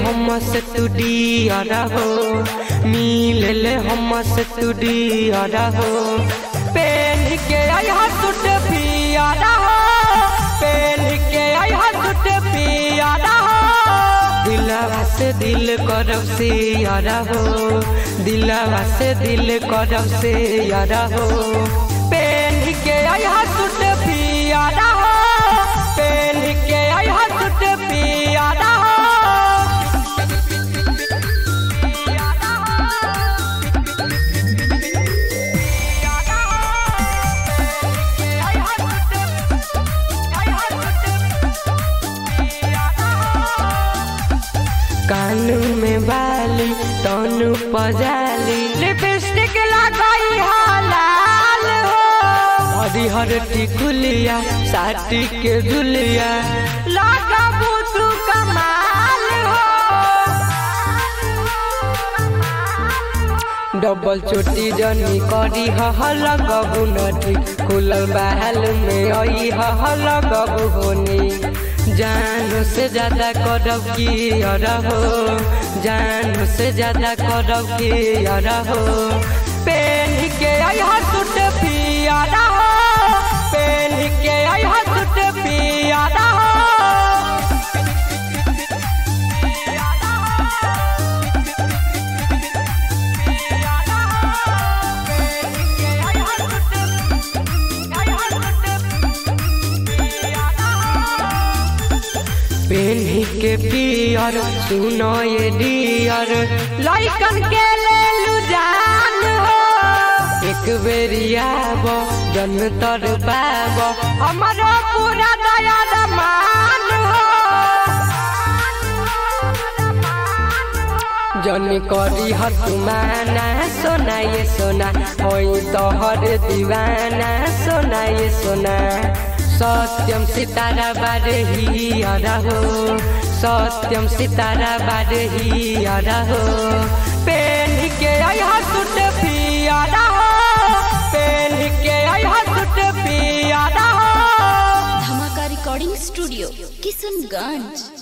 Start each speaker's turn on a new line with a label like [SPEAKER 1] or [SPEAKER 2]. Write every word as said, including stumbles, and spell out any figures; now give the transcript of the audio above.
[SPEAKER 1] हम से तू डियर हो, मिले ले हम से तू डियर हो। पहन के आया सूट पियर हो, पहन के आया सूट पियर हो। दिलवा से दिल करब से यार हो, दिलवा से दिल करब से यार हो। पहन के आया सूट पियर हो, पहन के आया सूट पियर हो। कानू में बाली तनु पजाली, लिपस्टिक लगाई लाल हो। हरिहर टिकुलिया साटी के दुलिया, लगा बुतु कमाल हो। डबल चोटी जनी करी हल गबू नटी, खुलल बहल में आई हल गबू होनी। जान से ज्यादा करब की यार हो, जान से ज्यादा करब की यार हो। पहन के आया सूट पियर हो, पहन के आया सूट पियर हो। पेन्ही के पियर सुनो ये डियर, लाइकन के ले लू जान हो। एक बेरिया बो जन तर पाबो, हमारा पूरा दया मान हो। जन करी हतुमाना सोना ये सोना, होई तोहर दीवाना सोना ये सोना। सत्यम सितारा बारे हियर हो, सत्यम सितारा बारे हियर हो। पहन के आया सूट पियर हो, पहन के आया सूट पियर हो।
[SPEAKER 2] धमाका रिकॉर्डिंग स्टूडियो किशनगंज।